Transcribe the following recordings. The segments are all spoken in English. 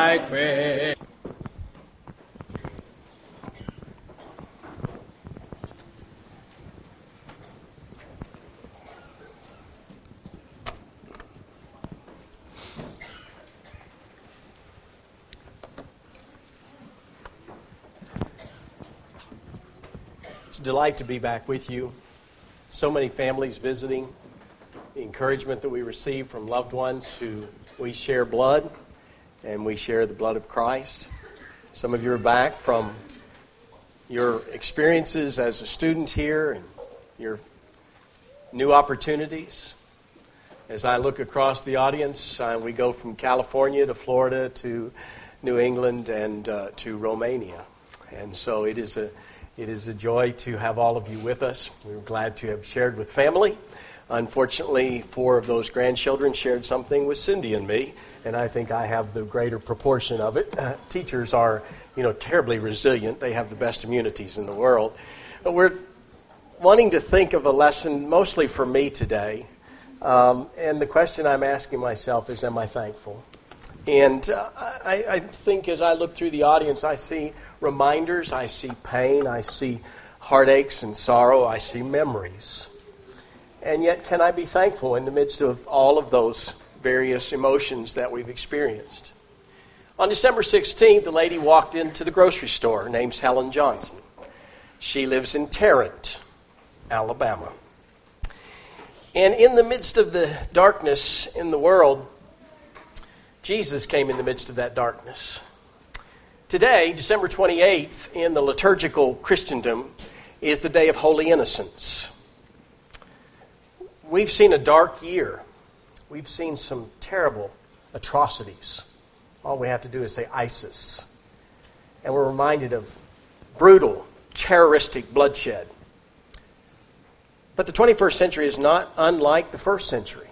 I crave. It's a delight to be back with you. So many families visiting, the encouragement that we receive from loved ones who we share blood, and we share the blood of Christ. Some of you are back from your experiences as a student here and your new opportunities. As I look across the audience, we go from California to Florida to New England and to Romania. And so it is a joy to have all of you with us. We're glad to have shared with family. Unfortunately, 4 of those grandchildren shared something with Cindy and me, and I think I have the greater proportion of it. Teachers are, terribly resilient. They have the best immunities in the world. But we're wanting to think of a lesson mostly for me today, and the question I'm asking myself is, am I thankful? And I think as I look through the audience, I see reminders, I see pain, I see heartaches and sorrow, I see memories. And yet, can I be thankful in the midst of all of those various emotions that we've experienced? On December 16th, a lady walked into the grocery store. Her name's Helen Johnson. She lives in Tarrant, Alabama. And in the midst of the darkness in the world, Jesus came in the midst of that darkness. Today, December 28th, in the liturgical Christendom, is the Day of Holy Innocents. We've seen a dark year. We've seen some terrible atrocities. All we have to do is say ISIS. And we're reminded of brutal, terroristic bloodshed. But the 21st century is not unlike the first century.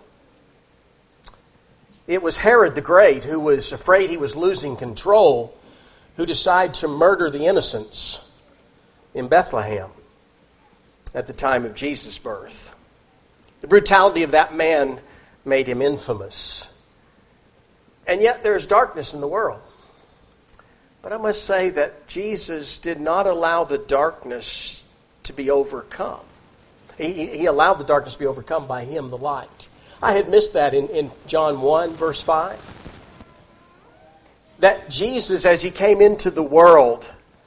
It was Herod the Great, who was afraid he was losing control, who decided to murder the innocents in Bethlehem at the time of Jesus' birth. The brutality of that man made him infamous. And yet there's darkness in the world. But I must say that Jesus did not allow the darkness to be overcome. He allowed the darkness to be overcome by him, the light. I had missed that in John 1, verse 5. That Jesus, as he came into the world,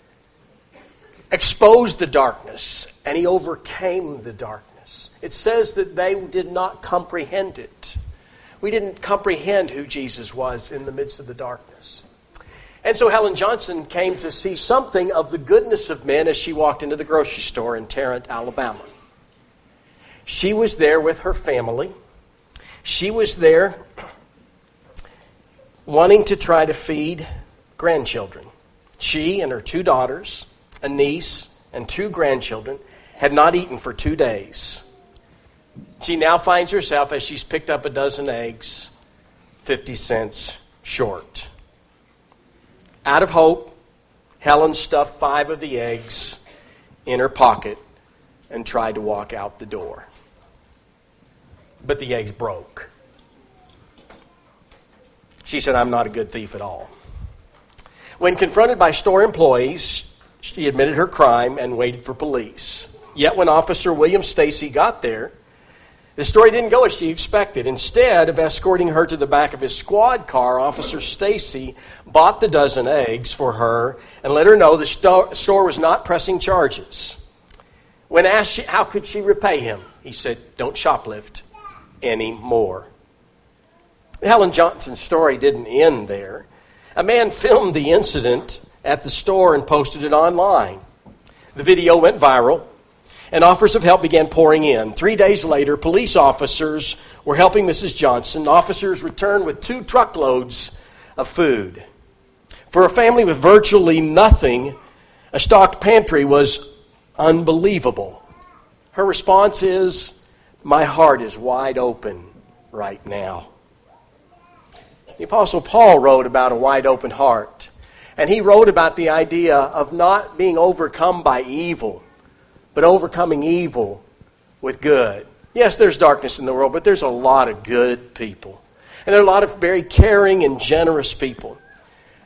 exposed the darkness, and he overcame the darkness. It says that they did not comprehend it. We didn't comprehend who Jesus was in the midst of the darkness. And so Helen Johnson came to see something of the goodness of men as she walked into the grocery store in Tarrant, Alabama. She was there with her family. She was there wanting to try to feed grandchildren. She and her 2 daughters, a niece, and 2 grandchildren had not eaten for 2 days. She now finds herself, as she's picked up a dozen eggs, 50 cents short. Out of hope, Helen stuffed 5 of the eggs in her pocket and tried to walk out the door. But the eggs broke. She said, "I'm not a good thief at all." When confronted by store employees, she admitted her crime and waited for police. Yet when Officer William Stacy got there, the story didn't go as she expected. Instead of escorting her to the back of his squad car, Officer Stacy bought the dozen eggs for her and let her know the store was not pressing charges. When asked how could she repay him, he said, "Don't shoplift anymore." Helen Johnson's story didn't end there. A man filmed the incident at the store and posted it online. The video went viral, and offers of help began pouring in. 3 days later, police officers were helping Mrs. Johnson. Officers returned with 2 truckloads of food. For a family with virtually nothing, a stocked pantry was unbelievable. Her response is, "My heart is wide open right now." The Apostle Paul wrote about a wide open heart. And he wrote about the idea of not being overcome by evil, but overcoming evil with good. Yes, there's darkness in the world, but there's a lot of good people. And there are a lot of very caring and generous people.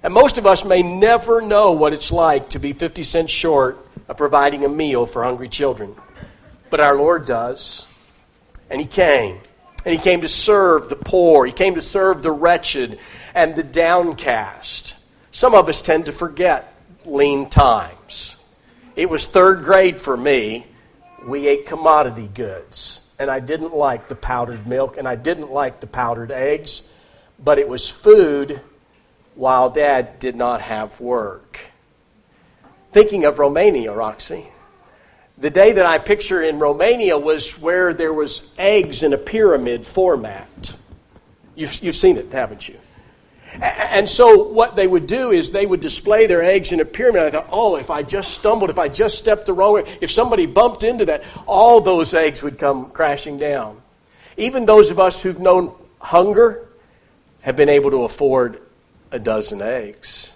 And most of us may never know what it's like to be 50 cents short of providing a meal for hungry children. But our Lord does. And He came. And He came to serve the poor. He came to serve the wretched and the downcast. Some of us tend to forget lean times. It was third grade for me. We ate commodity goods. And I didn't like the powdered milk, and I didn't like the powdered eggs. But it was food while Dad did not have work. Thinking of Romania, Roxy, the day that I picture in Romania was where there was eggs in a pyramid format. You've seen it, haven't you? And so what they would do is they would display their eggs in a pyramid. I thought, oh, if I just stumbled, if I just stepped the wrong way, if somebody bumped into that, all those eggs would come crashing down. Even those of us who've known hunger have been able to afford a dozen eggs.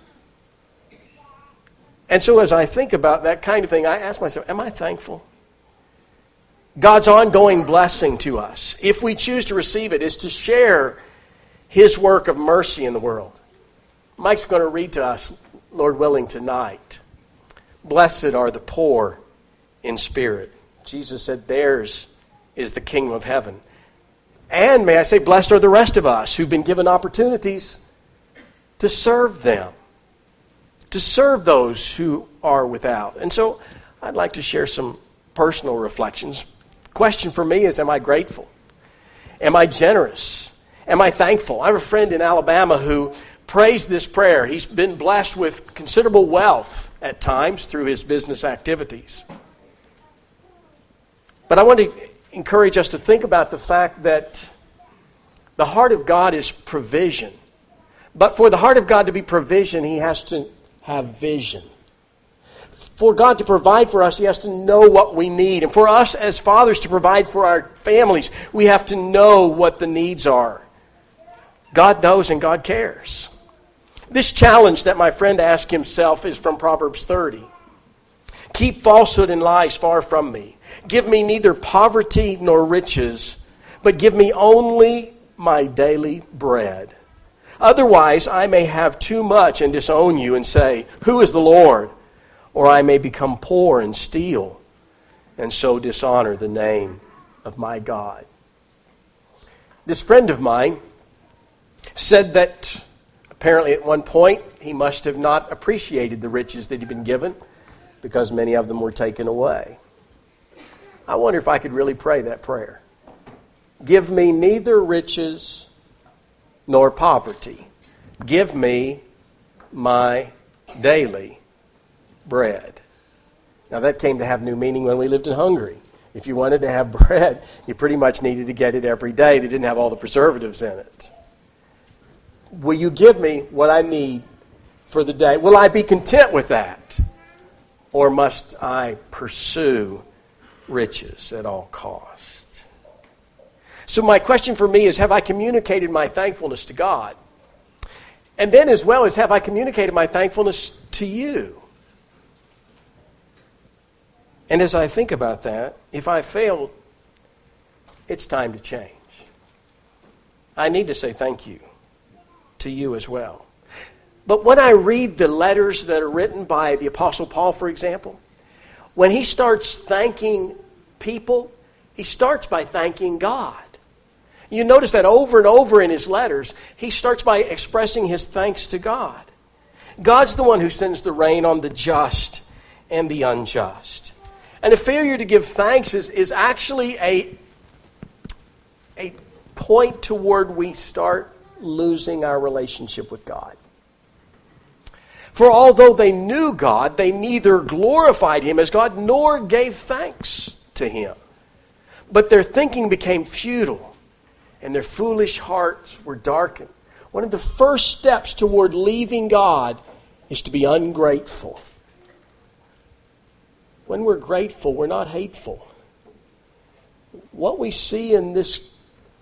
And so as I think about that kind of thing, I ask myself, am I thankful? God's ongoing blessing to us, if we choose to receive it, is to share His work of mercy in the world. Mike's going to read to us, Lord willing, tonight. Blessed are the poor in spirit. Jesus said, theirs is the kingdom of heaven. And may I say, blessed are the rest of us who've been given opportunities to serve them, to serve those who are without. And so I'd like to share some personal reflections. The question for me is, am I grateful? Am I generous? Am I thankful? I have a friend in Alabama who prays this prayer. He's been blessed with considerable wealth at times through his business activities. But I want to encourage us to think about the fact that the heart of God is provision. But for the heart of God to be provision, He has to have vision. For God to provide for us, He has to know what we need. And for us as fathers to provide for our families, we have to know what the needs are. God knows and God cares. This challenge that my friend asked himself is from Proverbs 30. Keep falsehood and lies far from me. Give me neither poverty nor riches, but give me only my daily bread. Otherwise, I may have too much and disown you and say, who is the Lord? Or I may become poor and steal, and so dishonor the name of my God. This friend of mine said that apparently at one point he must have not appreciated the riches that he'd been given because many of them were taken away. I wonder if I could really pray that prayer. Give me neither riches nor poverty. Give me my daily bread. Now that came to have new meaning when we lived in Hungary. If you wanted to have bread, you pretty much needed to get it every day. They didn't have all the preservatives in it. Will you give me what I need for the day? Will I be content with that? Or must I pursue riches at all costs? So my question for me is, have I communicated my thankfulness to God? And then as well as, have I communicated my thankfulness to you? And as I think about that, if I failed, it's time to change. I need to say thank you to you as well. But when I read the letters that are written by the Apostle Paul, for example, when he starts thanking people, he starts by thanking God. You notice that over and over in his letters, he starts by expressing his thanks to God. God's the one who sends the rain on the just and the unjust. And a failure to give thanks is actually a point toward we start losing our relationship with God. For although they knew God, they neither glorified Him as God nor gave thanks to Him. But their thinking became futile, and their foolish hearts were darkened. One of the first steps toward leaving God is to be ungrateful. When we're grateful, we're not hateful. What we see in this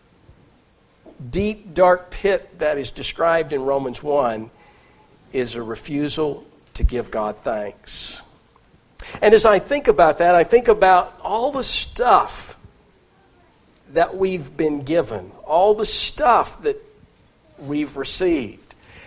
deep, dark pit that is described in Romans 1 is a refusal to give God thanks. And as I think about that, I think about all the stuff that we've been given, all the stuff that we've received.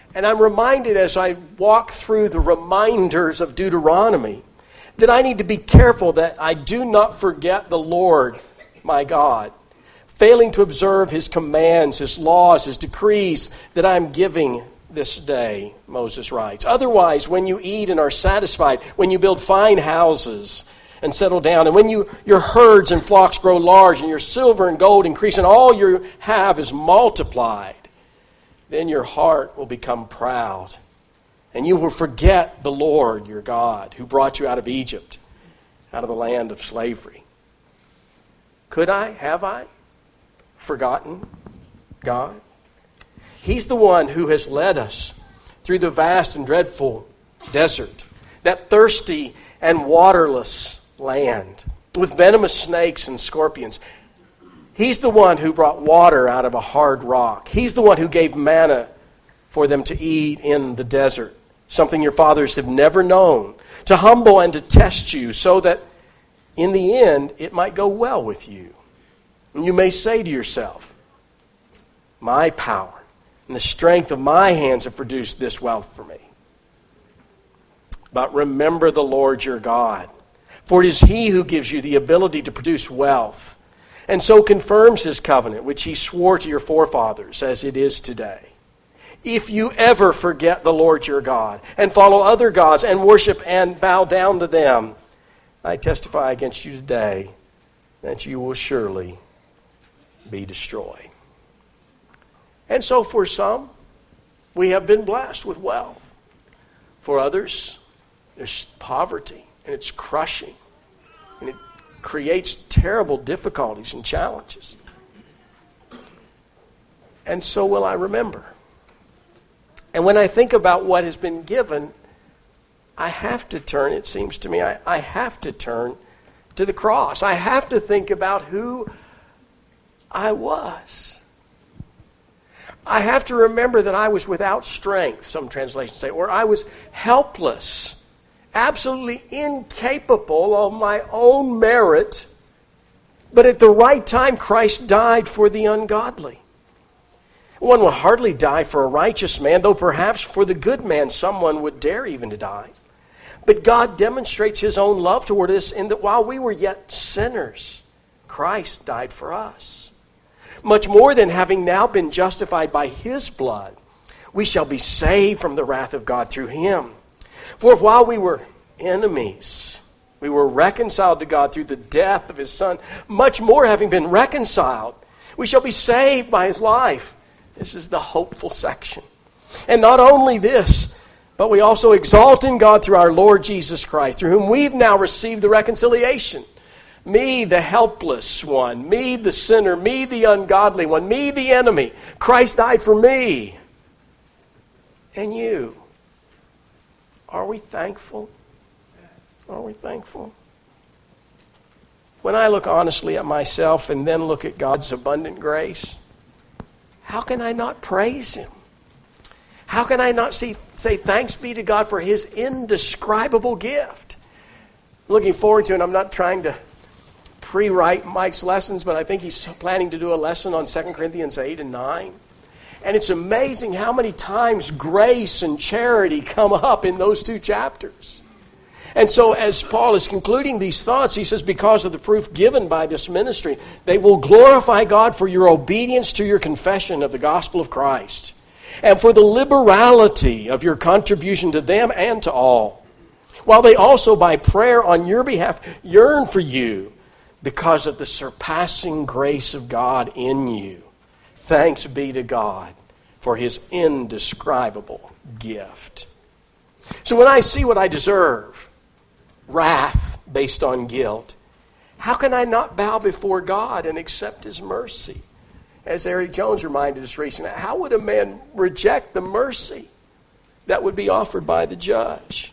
And I'm reminded as I walk through the reminders of Deuteronomy that I need to be careful that I do not forget the Lord, my God, failing to observe His commands, His laws, His decrees that I'm giving this day, Moses writes. Otherwise, when you eat and are satisfied, when you build fine houses and settle down, and when your herds and flocks grow large, and your silver and gold increase, and all you have is multiplied, then your heart will become proud, and you will forget the Lord your God, who brought you out of Egypt, out of the land of slavery. Could I, have I, forgotten God? He's the one who has led us through the vast and dreadful desert, that thirsty and waterless land, with venomous snakes and scorpions. He's the one who brought water out of a hard rock. He's the one who gave manna for them to eat in the desert, something your fathers have never known, to humble and to test you so that in the end it might go well with you. And you may say to yourself, my power and the strength of my hands have produced this wealth for me. But remember the Lord your God, for it is He who gives you the ability to produce wealth, and so confirms His covenant, which He swore to your forefathers, as it is today. If you ever forget the Lord your God, and follow other gods, and worship and bow down to them, I testify against you today that you will surely be destroyed. And so for some, we have been blessed with wealth. For others, there's poverty, and it's crushing, and it creates terrible difficulties and challenges. And so will I remember. And when I think about what has been given, I have to turn, it seems to me, I have to turn to the cross. I have to think about who I was. I have to remember that I was without strength, some translations say, or I was helpless, absolutely incapable of my own merit, but at the right time Christ died for the ungodly. One will hardly die for a righteous man, though perhaps for the good man someone would dare even to die. But God demonstrates His own love toward us in that while we were yet sinners, Christ died for us. Much more than having now been justified by His blood, we shall be saved from the wrath of God through Him. For if while we were enemies, we were reconciled to God through the death of His Son, much more having been reconciled, we shall be saved by His life. This is the hopeful section. And not only this, but we also exalt in God through our Lord Jesus Christ, through whom we've now received the reconciliation. Me, the helpless one, me, the sinner, me, the ungodly one, me, the enemy. Christ died for me. And you. Are we thankful? Are we thankful? When I look honestly at myself and then look at God's abundant grace, how can I not praise Him? How can I not say thanks be to God for His indescribable gift? Looking forward to it. I'm not trying to pre-write Mike's lessons, but I think he's planning to do a lesson on 2 Corinthians 8 and 9. And it's amazing how many times grace and charity come up in those two chapters. And so as Paul is concluding these thoughts, he says, because of the proof given by this ministry, they will glorify God for your obedience to your confession of the gospel of Christ, and for the liberality of your contribution to them and to all, while they also by prayer on your behalf yearn for you because of the surpassing grace of God in you. Thanks be to God for His indescribable gift. So when I see what I deserve, wrath based on guilt, how can I not bow before God and accept His mercy? As Eric Jones reminded us recently, how would a man reject the mercy that would be offered by the judge?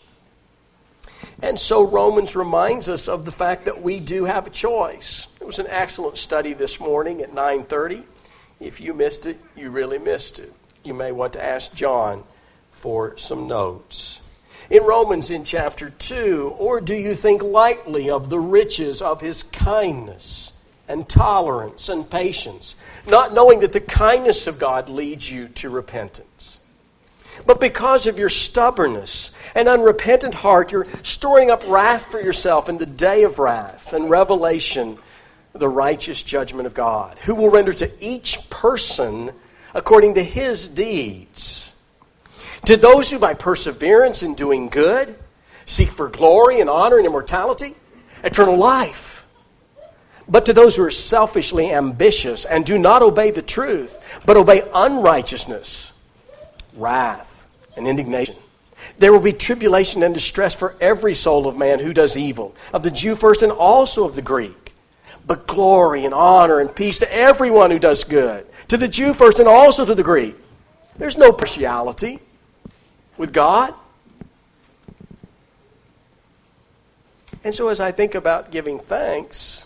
And so Romans reminds us of the fact that we do have a choice. It was an excellent study this morning at 9:30. If you missed it, you really missed it. You may want to ask John for some notes. In Romans in chapter 2, or do you think lightly of the riches of His kindness and tolerance and patience, not knowing that the kindness of God leads you to repentance? But because of your stubbornness and unrepentant heart, you're storing up wrath for yourself in the day of wrath and revelation of the righteous judgment of God, who will render to each person according to his deeds. To those who by perseverance in doing good seek for glory and honor and immortality, eternal life. But to those who are selfishly ambitious and do not obey the truth, but obey unrighteousness, wrath and indignation, there will be tribulation and distress for every soul of man who does evil, of the Jew first and also of the Greek. But glory and honor and peace to everyone who does good, to the Jew first and also to the Greek. There's no partiality with God. And so as I think about giving thanks,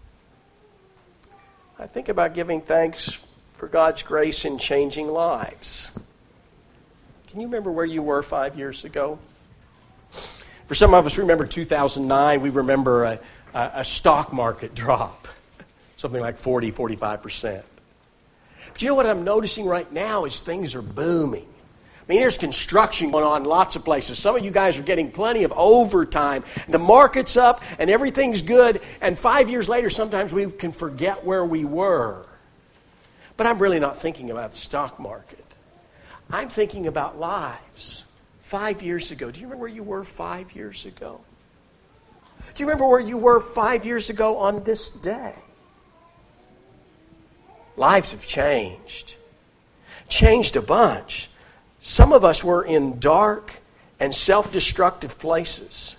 I think about giving thanks for God's grace in changing lives. Can you remember where you were 5 years ago? For some of us, remember 2009, we remember a stock market drop, something like 45%. But you know what I'm noticing right now is things are booming. I mean, there's construction going on in lots of places. Some of you guys are getting plenty of overtime. The market's up and everything's good. And 5 years later, sometimes we can forget where we were. But I'm really not thinking about the stock market. I'm thinking about lives. 5 years ago. Do you remember where you were 5 years ago? Do you remember where you were 5 years ago on this day? Lives have changed. Changed a bunch. Some of us were in dark and self-destructive places.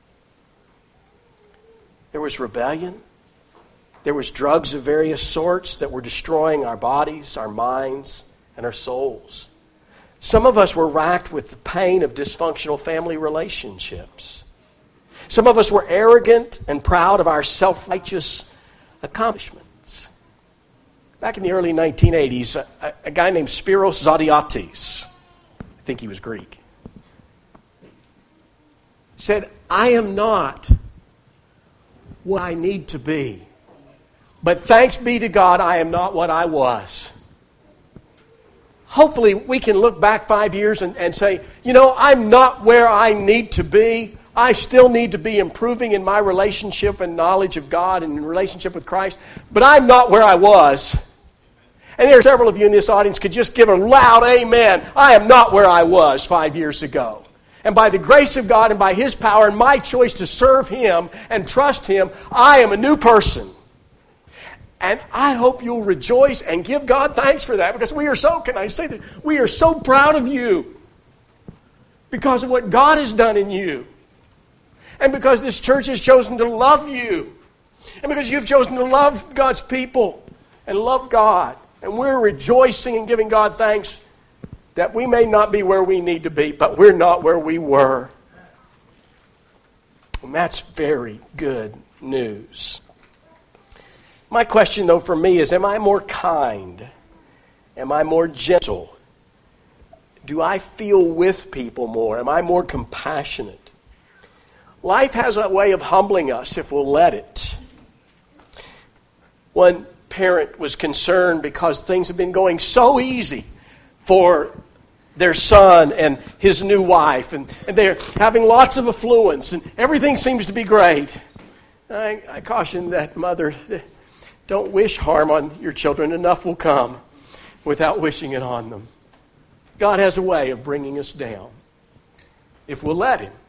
There was rebellion. There was drugs of various sorts that were destroying our bodies, our minds, and our souls. Some of us were racked with the pain of dysfunctional family relationships. Some of us were arrogant and proud of our self-righteous accomplishments. Back in the early 1980s, a guy named Spiros Zodhiates, I think he was Greek, said, "I am not what I need to be, but thanks be to God, I am not what I was." Hopefully we can look back 5 years and say, you know, I'm not where I need to be. I still need to be improving in my relationship and knowledge of God and in relationship with Christ, but I'm not where I was. And there are several of you in this audience could just give a loud amen. I am not where I was 5 years ago. And by the grace of God and by His power and my choice to serve Him and trust Him, I am a new person. And I hope you'll rejoice and give God thanks for that, because we are so, can I say that? We are so proud of you because of what God has done in you. And because this church has chosen to love you. And because you've chosen to love God's people and love God. And we're rejoicing and giving God thanks that we may not be where we need to be, but we're not where we were. And that's very good news. My question, though, for me is, am I more kind? Am I more gentle? Do I feel with people more? Am I more compassionate? Life has a way of humbling us if we'll let it. One parent was concerned because things have been going so easy for their son and his new wife, and they're having lots of affluence, and everything seems to be great. I caution that mother, don't wish harm on your children. Enough will come without wishing it on them. God has a way of bringing us down if we'll let Him.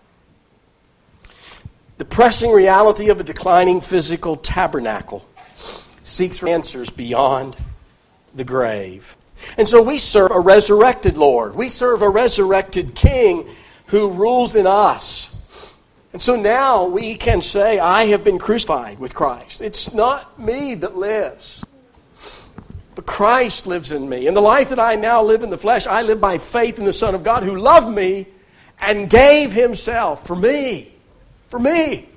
The pressing reality of a declining physical tabernacle seeks for answers beyond the grave. And so we serve a resurrected Lord. We serve a resurrected King who rules in us. And so now we can say, I have been crucified with Christ. It's not me that lives, but Christ lives in me. And the life that I now live in the flesh, I live by faith in the Son of God who loved me and gave Himself for me. For me.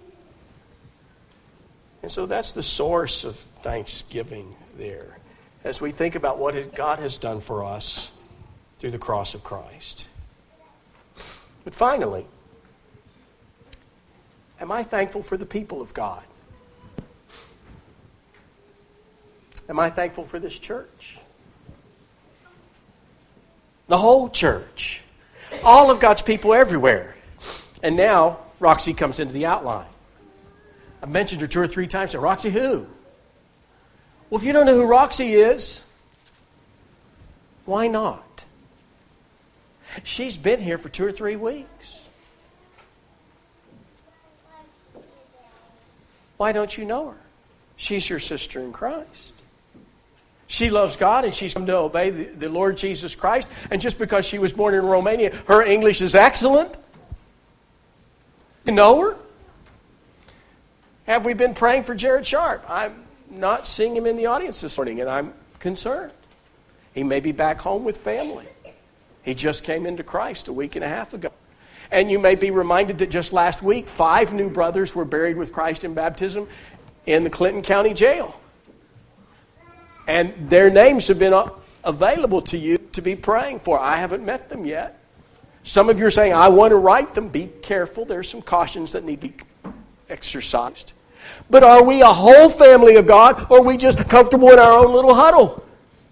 And so that's the source of thanksgiving there, as we think about what God has done for us through the cross of Christ. But finally, am I thankful for the people of God? Am I thankful for this church? The whole church. All of God's people everywhere. And now, Roxy comes into the outline. I mentioned her 2 or 3 times. So, Roxy who? Well, if you don't know who Roxy is, why not? She's been here for 2 or 3 weeks. Why don't you know her? She's your sister in Christ. She loves God and she's come to obey the Lord Jesus Christ. And just because she was born in Romania, her English is excellent. You know her? Have we been praying for Jared Sharp? I'm not seeing him in the audience this morning, and I'm concerned. He may be back home with family. He just came into Christ a week and a half ago. And you may be reminded that just last week, 5 new brothers were buried with Christ in baptism in the Clinton County Jail. And their names have been available to you to be praying for. I haven't met them yet. Some of you are saying, I want to write them. Be careful. There's some cautions that need to be exercised. But are we a whole family of God, or are we just comfortable in our own little huddle?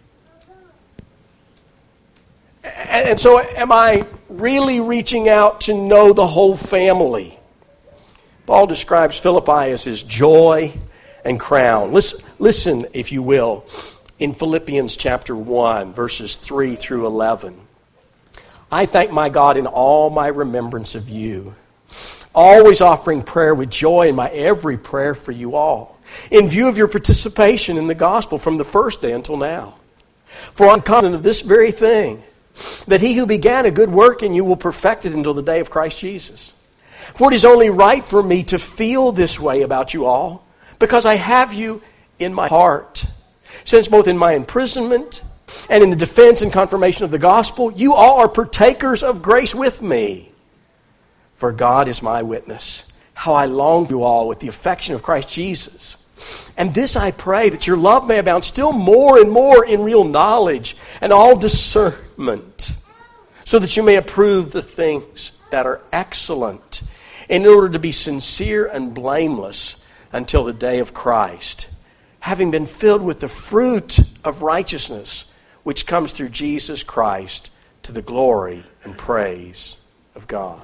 And so am I really reaching out to know the whole family? Paul describes Philippi as his joy and crown. Listen, if you will, in Philippians chapter 1, verses 3 through 11. I thank my God in all my remembrance of you, always offering prayer with joy in my every prayer for you all, in view of your participation in the gospel from the first day until now. For I'm confident of this very thing, that he who began a good work in you will perfect it until the day of Christ Jesus. For it is only right for me to feel this way about you all, because I have you in my heart. Since both in my imprisonment and in the defense and confirmation of the gospel, you all are partakers of grace with me. For God is my witness, how I long for you all with the affection of Christ Jesus. And this I pray, that your love may abound still more and more in real knowledge and all discernment, so that you may approve the things that are excellent, in order to be sincere and blameless until the day of Christ, having been filled with the fruit of righteousness, which comes through Jesus Christ, to the glory and praise of God.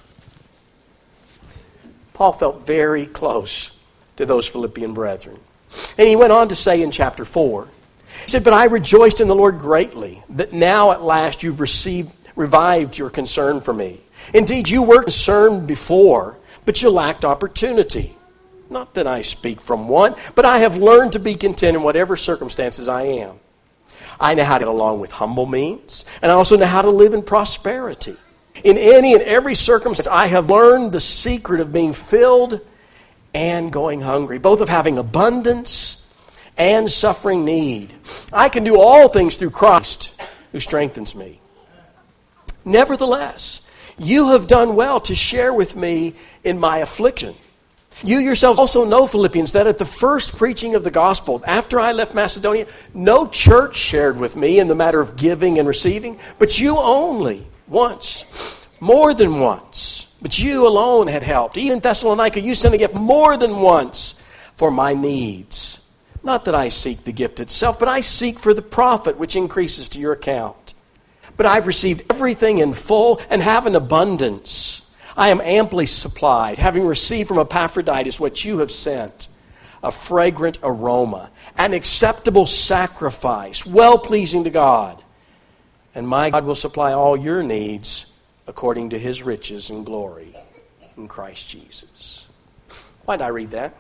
Paul felt very close to those Philippian brethren. And he went on to say in chapter 4, he said, but I rejoiced in the Lord greatly, that now at last you've revived your concern for me. Indeed, you were concerned before, but you lacked opportunity. Not that I speak from want, but I have learned to be content in whatever circumstances I am. I know how to get along with humble means, and I also know how to live in prosperity. In any and every circumstance, I have learned the secret of being filled and going hungry, both of having abundance and suffering need. I can do all things through Christ who strengthens me. Nevertheless, you have done well to share with me in my affliction. You yourselves also know, Philippians, that at the first preaching of the gospel, after I left Macedonia, no church shared with me in the matter of giving and receiving, but you only, once, more than once. But you alone had helped. Even in Thessalonica, you sent a gift more than once for my needs. Not that I seek the gift itself, but I seek for the profit which increases to your account. But I've received everything in full and have an abundance. I am amply supplied, having received from Epaphroditus what you have sent, a fragrant aroma, an acceptable sacrifice, well-pleasing to God. And my God will supply all your needs according to his riches and glory in Christ Jesus. Why did I read that?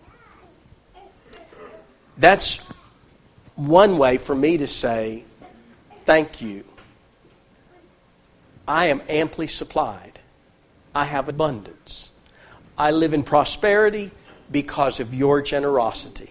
That's one way for me to say, thank you. I am amply supplied. I have abundance. I live in prosperity because of your generosity.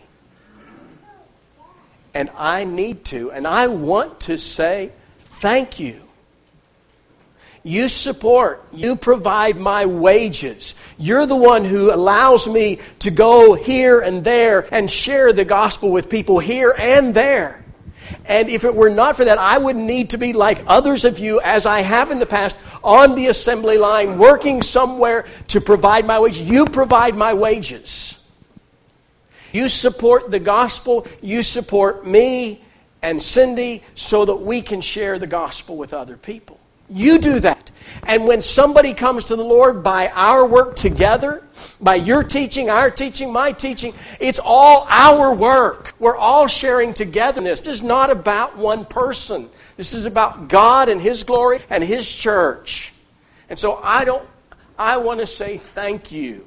And I need to, and I want to say thank you. You support, you provide my wages. You're the one who allows me to go here and there and share the gospel with people here and there. And if it were not for that, I would need to be like others of you, as I have in the past, on the assembly line, working somewhere to provide my wages. You provide my wages. You support the gospel. You support me. and Cindy so that we can share the gospel with other people. You do that. And when somebody comes to the Lord by our work together, by your teaching, our teaching, my teaching, it's all our work. We're all sharing togetherness. This is not about one person. This is about God and His glory and His church. And so I want to say thank you.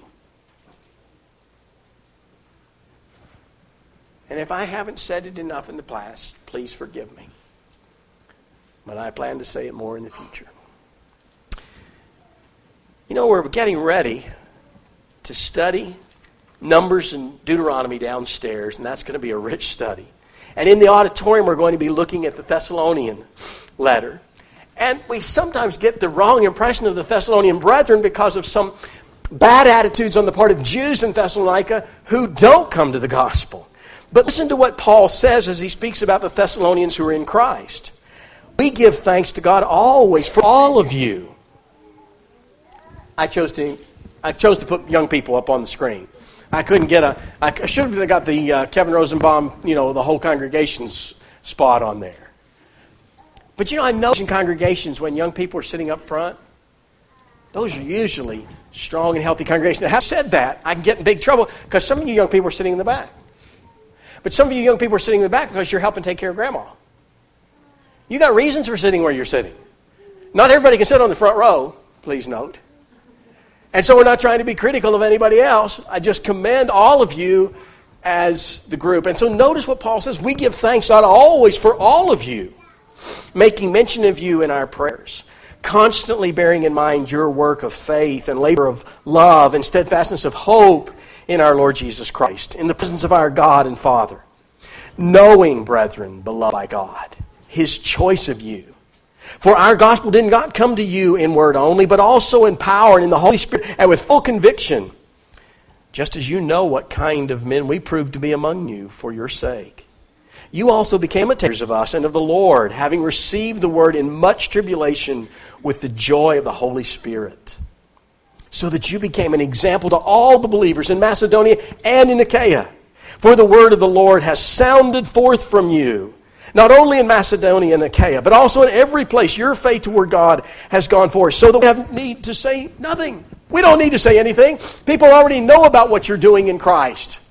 And if I haven't said it enough in the past, please forgive me. But I plan to say it more in the future. You know, we're getting ready to study Numbers and Deuteronomy downstairs, and that's going to be a rich study. And in the auditorium, we're going to be looking at the Thessalonian letter. And we sometimes get the wrong impression of the Thessalonian brethren because of some bad attitudes on the part of Jews in Thessalonica who don't come to the gospel. But listen to what Paul says as he speaks about the Thessalonians who are in Christ. We give thanks to God always for all of you. I chose to put young people up on the screen. I should have got the Kevin Rosenbaum, the whole congregation's spot on there. But I know in congregations when young people are sitting up front, those are usually strong and healthy congregations. Now, having said that, I can get in big trouble because some of you young people are sitting in the back. But some of you young people are sitting in the back because you're helping take care of grandma. You got reasons for sitting where you're sitting. Not everybody can sit on the front row, please note. And so we're not trying to be critical of anybody else. I just commend all of you as the group. And so notice what Paul says. We give thanks not always for all of you, making mention of you in our prayers, constantly bearing in mind your work of faith and labor of love and steadfastness of hope in our Lord Jesus Christ, in the presence of our God and Father, knowing, brethren, beloved by God, His choice of you. For our gospel did not come to you in word only, but also in power and in the Holy Spirit and with full conviction, just as you know what kind of men we proved to be among you for your sake. You also became imitators of us and of the Lord, having received the word in much tribulation with the joy of the Holy Spirit, so that you became an example to all the believers in Macedonia and in Achaia. For the word of the Lord has sounded forth from you, not only in Macedonia and Achaia, but also in every place your faith toward God has gone forth, so that we have need to say nothing. We don't need to say anything. People already know about what you're doing in Christ.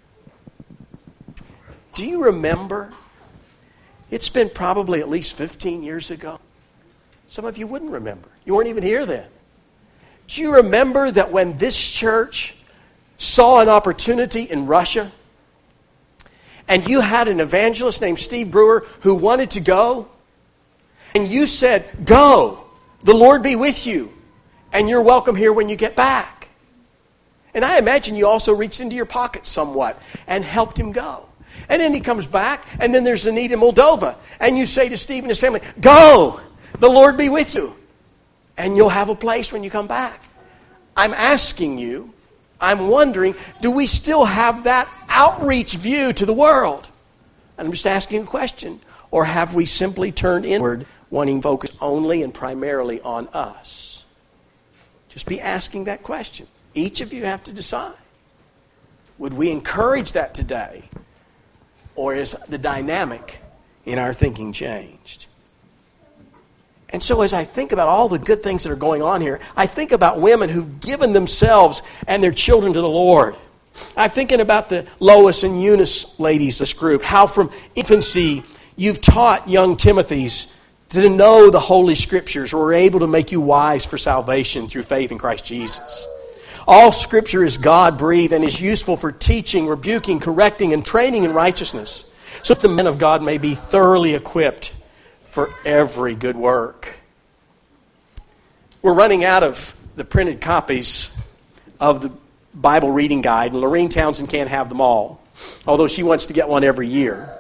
Do you remember? It's been probably at least 15 years ago. Some of you wouldn't remember. You weren't even here then. Do you remember that when this church saw an opportunity in Russia, and you had an evangelist named Steve Brewer who wanted to go, and you said, go, the Lord be with you, and you're welcome here when you get back. And I imagine you also reached into your pocket somewhat and helped him go. And then he comes back, and then there's a need in Moldova, and you say to Steve and his family, go, the Lord be with you, and you'll have a place when you come back. I'm asking you, I'm wondering, do we still have that outreach view to the world? And I'm just asking a question. Or have we simply turned inward, wanting to focus only and primarily on us? Just be asking that question. Each of you have to decide. Would we encourage that today? Or is the dynamic in our thinking changed? And so as I think about all the good things that are going on here, I think about women who've given themselves and their children to the Lord. I'm thinking about the Lois and Eunice ladies, this group, how from infancy you've taught young Timothys to know the Holy Scriptures, or were able to make you wise for salvation through faith in Christ Jesus. All Scripture is God-breathed and is useful for teaching, rebuking, correcting, and training in righteousness, so that the men of God may be thoroughly equipped for every good work. We're running out of the printed copies of the Bible reading guide, and Lorene Townsend can't have them all, although she wants to get one every year.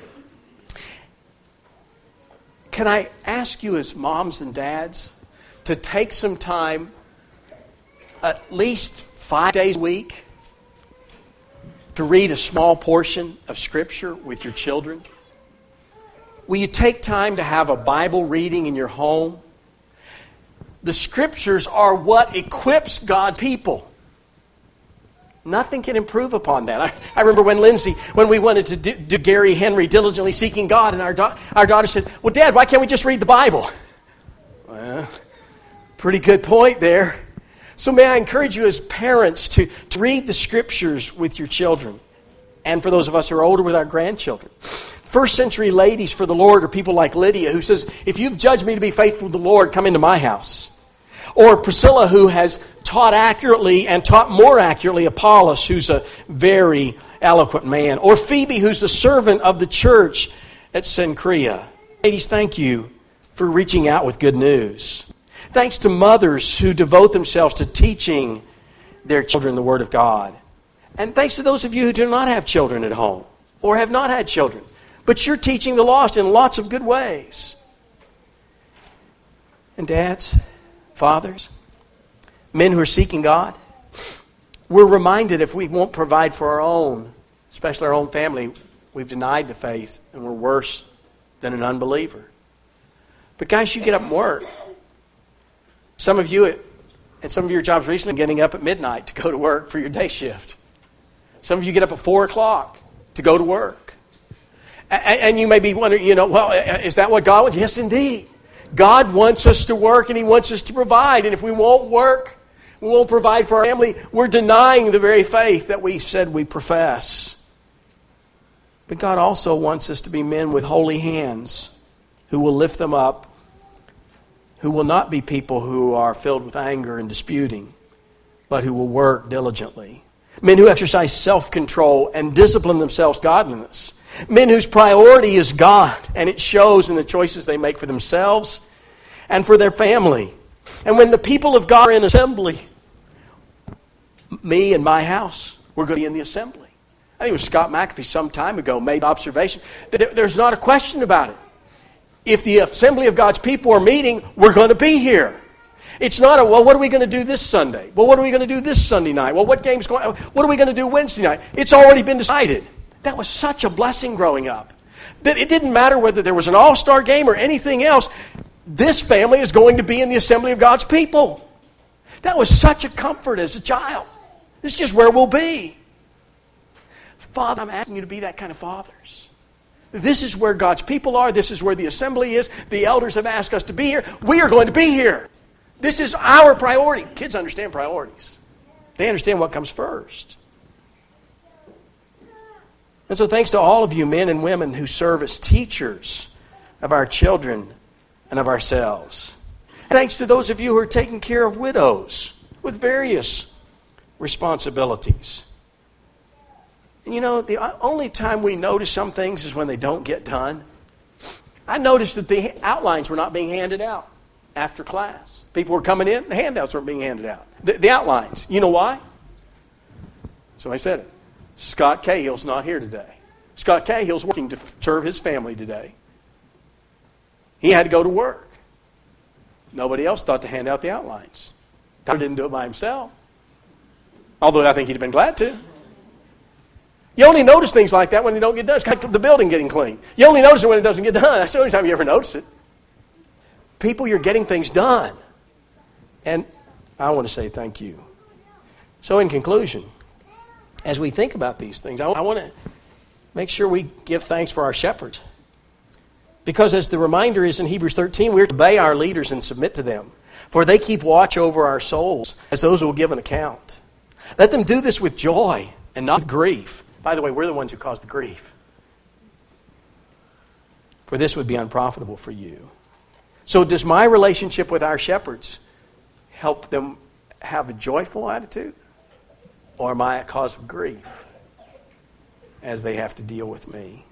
Can I ask you as moms and dads to take some time, at least 5 days a week, to read a small portion of Scripture with your children? Will you take time to have a Bible reading in your home? The Scriptures are what equips God's people. Nothing can improve upon that. I remember when we wanted to do Gary Henry, Diligently Seeking God, and our daughter said, well, Dad, why can't we just read the Bible? Well, pretty good point there. So may I encourage you as parents to read the Scriptures with your children. And for those of us who are older, with our grandchildren. First century ladies for the Lord are people like Lydia, who says, if you've judged me to be faithful to the Lord, come into my house. Or Priscilla, who has taught accurately and taught more accurately Apollos, who's a very eloquent man. Or Phoebe, who's the servant of the church at Cenchrea. Ladies, thank you for reaching out with good news. Thanks to mothers who devote themselves to teaching their children the Word of God. And thanks to those of you who do not have children at home or have not had children. But you're teaching the lost in lots of good ways. And dads, fathers, men who are seeking God, we're reminded if we won't provide for our own, especially our own family, we've denied the faith and we're worse than an unbeliever. But guys, you get up and work. Some of you at some of your jobs recently getting up at midnight to go to work for your day shift. Some of you get up at 4 o'clock to go to work. And you may be wondering, is that what God wants? Yes, indeed. God wants us to work and He wants us to provide. And if we won't work, we won't provide for our family, we're denying the very faith that we said we profess. But God also wants us to be men with holy hands who will lift them up, who will not be people who are filled with anger and disputing, but who will work diligently. Men who exercise self-control and discipline themselves godliness. Men whose priority is God, and it shows in the choices they make for themselves and for their family. And when the people of God are in assembly, me and my house, we're going to be in the assembly. I think it was Scott McAfee some time ago made the observation that there's not a question about it. If the assembly of God's people are meeting, we're going to be here. It's not what are we going to do this Sunday? Well, what are we going to do this Sunday night? Well, what are we going to do Wednesday night? It's already been decided. That was such a blessing growing up. That it didn't matter whether there was an all-star game or anything else. This family is going to be in the assembly of God's people. That was such a comfort as a child. This is just where we'll be. Father, I'm asking you to be that kind of fathers. This is where God's people are. This is where the assembly is. The elders have asked us to be here. We are going to be here. This is our priority. Kids understand priorities. They understand what comes first. And so thanks to all of you men and women who serve as teachers of our children and of ourselves. And thanks to those of you who are taking care of widows with various responsibilities. And the only time we notice some things is when they don't get done. I noticed that the outlines were not being handed out after class. People were coming in, the handouts weren't being handed out. The outlines. You know why? So I said it. Scott Cahill's not here today. Scott Cahill's working to serve his family today. He had to go to work. Nobody else thought to hand out the outlines. Tyler didn't do it by himself. Although I think he'd have been glad to. You only notice things like that when they don't get done. It's like the building getting clean. You only notice it when it doesn't get done. That's the only time you ever notice it. People, you're getting things done. And I want to say thank you. So in conclusion, as we think about these things, I want to make sure we give thanks for our shepherds. Because as the reminder is in Hebrews 13, we're to obey our leaders and submit to them. For they keep watch over our souls as those who will give an account. Let them do this with joy and not with grief. By the way, we're the ones who cause the grief. For this would be unprofitable for you. So does my relationship with our shepherds help them have a joyful attitude? Or am I a cause of grief as they have to deal with me?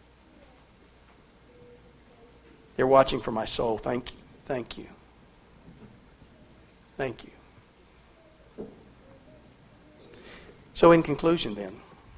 They're watching for my soul. Thank you. Thank you. Thank you. So in conclusion then,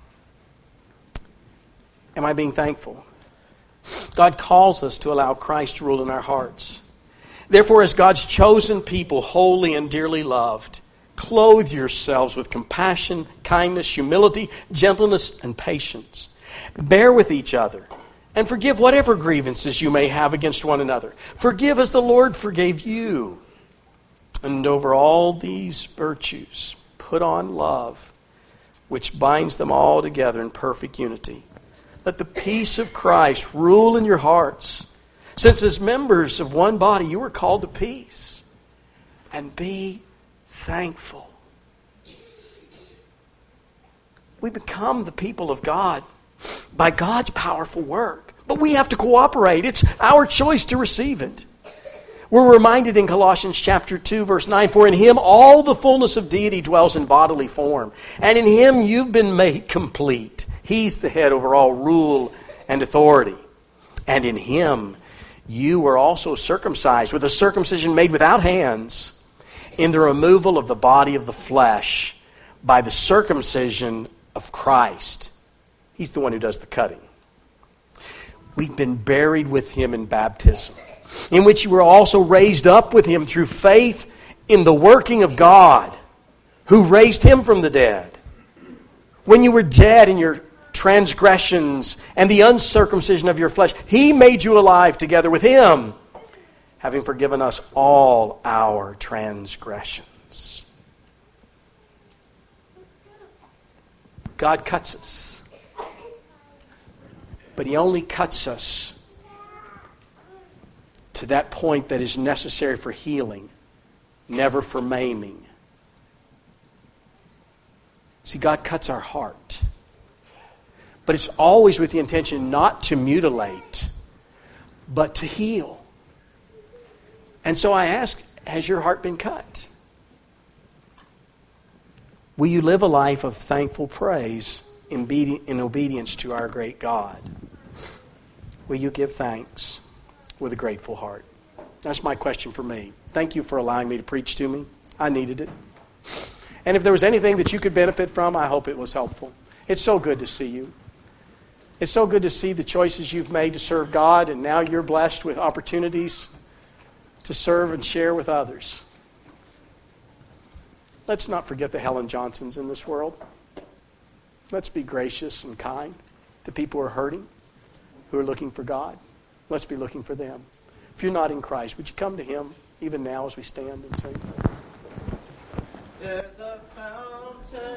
am I being thankful? God calls us to allow Christ to rule in our hearts. Therefore, as God's chosen people, holy and dearly loved, clothe yourselves with compassion, kindness, humility, gentleness, and patience. Bear with each other, and forgive whatever grievances you may have against one another. Forgive as the Lord forgave you. And over all these virtues, put on love, which binds them all together in perfect unity. Let the peace of Christ rule in your hearts, since as members of one body you are called to peace. And be thankful. We become the people of God by God's powerful work. But we have to cooperate. It's our choice to receive it. We're reminded in Colossians chapter 2, verse 9, for in Him all the fullness of deity dwells in bodily form. And in Him you've been made complete. He's the head over all rule and authority. And in Him you were also circumcised with a circumcision made without hands, in the removal of the body of the flesh by the circumcision of Christ. He's the one who does the cutting. We've been buried with Him in baptism, in which you were also raised up with Him through faith in the working of God, who raised Him from the dead. When you were dead in your transgressions and the uncircumcision of your flesh, He made you alive together with Him, having forgiven us all our transgressions. God cuts us, but He only cuts us to that point that is necessary for healing, never for maiming. See, God cuts our heart, but it's always with the intention not to mutilate, but to heal. And so I ask, has your heart been cut? Will you live a life of thankful praise in obedience to our great God? Will you give thanks with a grateful heart? That's my question for me. Thank you for allowing me to preach to me. I needed it. And if there was anything that you could benefit from, I hope it was helpful. It's so good to see you. It's so good to see the choices you've made to serve God, and now you're blessed with opportunities to serve and share with others. Let's not forget the Helen Johnsons in this world. Let's be gracious and kind to people who are hurting, who are looking for God. Let's be looking for them. If you're not in Christ, would you come to Him even now as we stand and sing? There's a fountain.